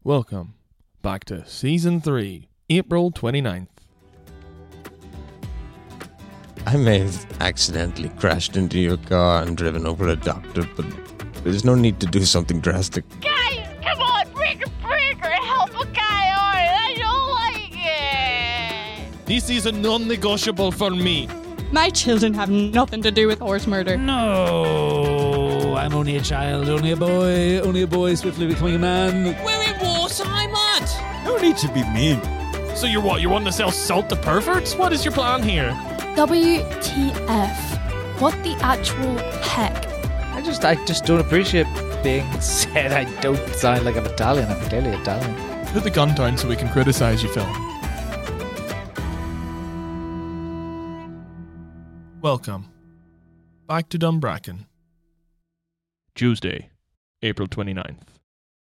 Welcome back to Season 3, April 29th. I may have accidentally crashed into your car and driven over a doctor, but there's no need to do something drastic. Guys, come on, breaker, help a guy out. I don't like it. This is a non-negotiable for me. My children have nothing to do with horse murder. No, I'm only a child, only a boy swiftly becoming a man. We're in wartime, lad! No need to be mean. So you're what? You're wanting to sell salt to perverts? What is your plan here? WTF? What the actual heck? I just don't appreciate being said I don't sound like an Italian. I'm clearly Italian. Put the gun down so we can criticize you, Phil. Welcome back to Dumbracken. Tuesday, April 29th.